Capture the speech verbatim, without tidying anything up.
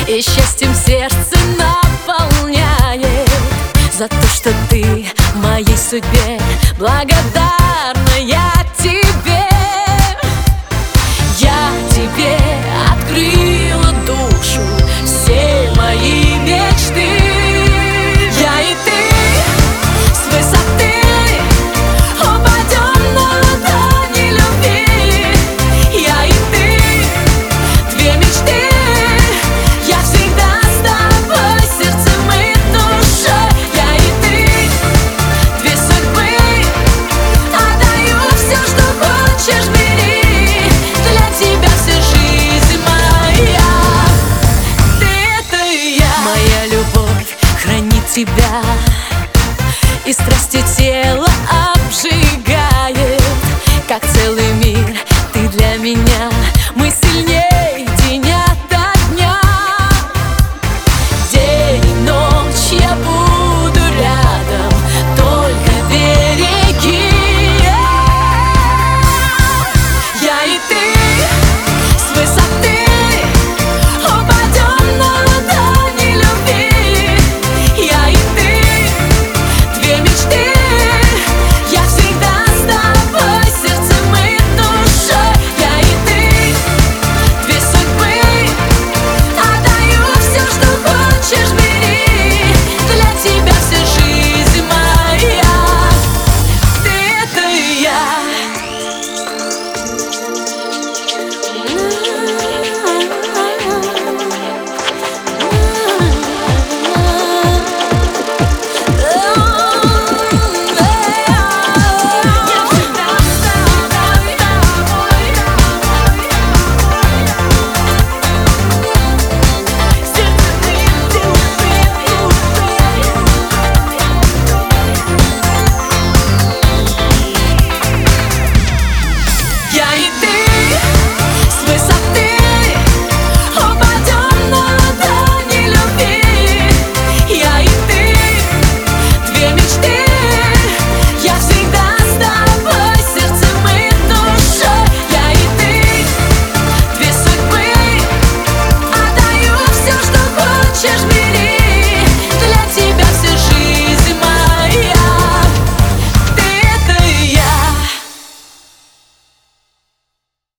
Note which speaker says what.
Speaker 1: и счастьем сердце наполняет. За то, что ты моей судьбе благодарна я тебе. Я тебе открыла душу, все мои мечты. Я и ты с высоты упадем на ладони любви. Я и ты, две мечты. Я всегда с тобой сердцем и душой. Я и ты, две судьбы. Отдаю все, что хочешь, бери. Для тебя вся жизнь моя. Ты — это я. Моя любовь хранит тебя, и страсти те